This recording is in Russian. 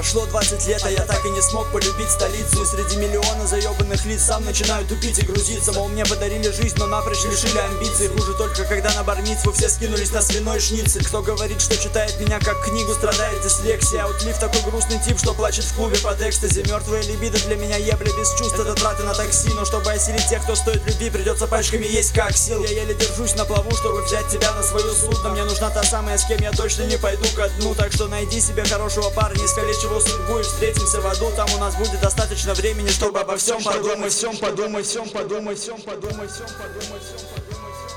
Прошло 20 лет, а я так и не смог полюбить столицу. И среди миллиона заебанных лиц сам начинаю тупить и грузиться. Мол, мне подарили жизнь, но напрочь лишили амбиций. Хуже только, когда на бармицву все скинулись на свиной шницель. Кто говорит, что читает меня как книгу, страдает дислексия. Аутлив такой грустный тип, что плачет в клубе под экстази. Мертвая либидо для меня ебля без чувств, это траты на такси. Но чтобы осилить тех, кто стоит любви, придется пачками есть как сил. Я еле держусь на плаву, чтобы взять тебя на свое судно. Мне нужна та самая, с кем я точно не пойду ко дну. Так что найди себе хорошего парня, искалечь его судьбу и встретимся в аду. Там у нас будет достаточно времени, чтобы обо всем подумать. Всем подумать, всем подумать, всем подумать, всем подумать, всем подумать.